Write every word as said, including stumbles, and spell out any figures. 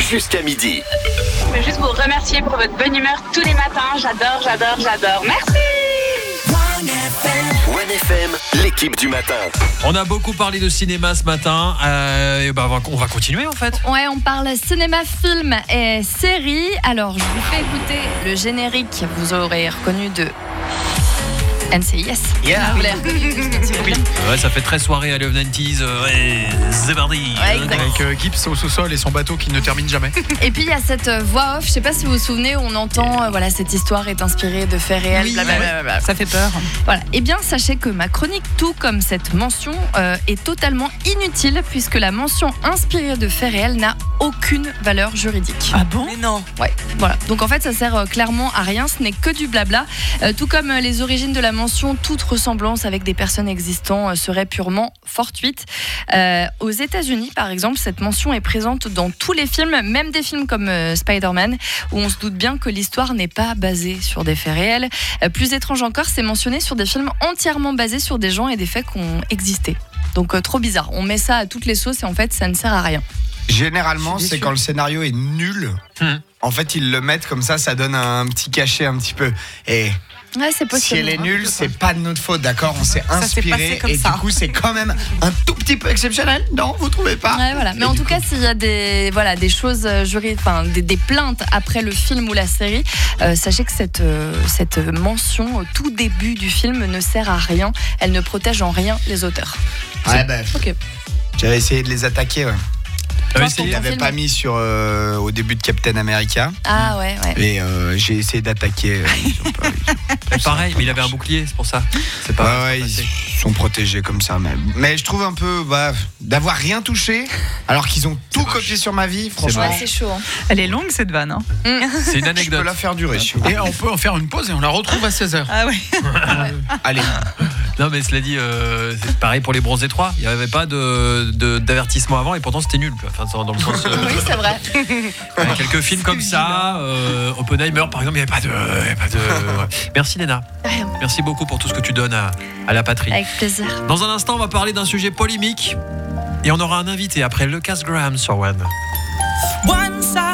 jusqu'à midi. Je veux juste vous remercier pour votre bonne humeur tous les matins. J'adore, j'adore, j'adore. Merci. One F M, l'équipe du matin. On a beaucoup parlé de cinéma ce matin. Euh, et ben, on va- on va continuer en fait. Ouais, on parle cinéma, film et série. Alors, je vous fais écouter le générique. Vous aurez reconnu de N C I S. Yeah. Vous l'avez reconnu, Oui. Ouais, ça fait très soirée à l'E V nineties. Euh, ouais, c'est parti. Ouais, exact. Avec euh, Gibbs au sous-sol et son bateau qui ne termine jamais. Et puis il y a cette euh, voix off, je sais pas si vous vous souvenez, où on entend euh, voilà, cette histoire est inspirée de faits réels, Oui, blablabla. Ça fait peur. Voilà. Eh bien, sachez que ma chronique, tout comme cette mention, euh, est totalement inutile puisque la mention inspirée de faits réels n'a aucune valeur juridique. Ah bon? Mais non. Ouais, voilà. Donc en fait, ça sert euh, clairement à rien, ce n'est que du blabla. Euh, tout comme euh, les origines de la mention, toute ressemblance avec des personnes existantes euh, serait purement fortuite. Euh, aux États-Unis, par exemple, cette mention est présente dans tous les films, même des films comme euh, Spider-Man, où on se doute bien que l'histoire n'est pas basée sur des faits réels. Euh, plus étrange encore, c'est mentionné sur des films entièrement basés sur des gens et des faits qui ont existé. Donc euh, trop bizarre. On met ça à toutes les sauces et en fait, ça ne sert à rien. Généralement, Je suis c'est déçue. quand le scénario est nul. Hmm. En fait, ils le mettent comme ça, ça donne un petit cachet un petit peu. Et Ouais, c'est si possible. elle est nulle, c'est pas de notre faute, d'accord? On s'est Ça s'est passé inspiré comme et ça. du coup, c'est quand même un tout petit peu exceptionnel. Non, vous trouvez pas? Ouais, voilà. Mais Et en du tout coup- cas, s'il y a des, voilà, des choses euh, juridiques, enfin des, des plaintes après le film ou la série, euh, sachez que cette, euh, cette mention au tout début du film ne sert à rien. Elle ne protège en rien les auteurs. Ouais, bah, Ok. j'avais essayé de les attaquer. Ouais. T'avais Toi, essayé Il Ton l'avait film. pas mis sur euh, au début de Captain America. Ah ouais, ouais. Et euh, j'ai essayé d'attaquer. euh, ils ont pas- ils ont- Pareil, mais il avait un bouclier, c'est pour ça. C'est pas. Ouais, ouais, c'est pas ils sont protégés comme ça. Mais, mais je trouve un peu bah, d'avoir rien touché, alors qu'ils ont tout moche. copié sur ma vie. Franchement, Ouais, c'est chaud. Hein. Elle est longue cette vanne. Hein. passé. C'est une je peux anecdote. la faire durer. si vous voulez. Et on peut en faire une pause et on la retrouve à seize heures. Ah ouais. Allez. Non, mais cela dit, euh, c'est pareil pour les bronzés trois. Il n'y avait pas de, de- d'avertissement avant et pourtant c'était nul. Enfin, dans le sens. euh, Oui, c'est vrai. ouais, quelques films comme ça. Euh, Oppenheimer, par exemple, il n'y avait pas de. il y avait pas de ouais. Merci Léna. Rien. Merci beaucoup pour tout ce que tu donnes à, à la patrie. Avec plaisir. Dans un instant, on va parler d'un sujet polémique et on aura un invité après Lucas Graham sur One. One side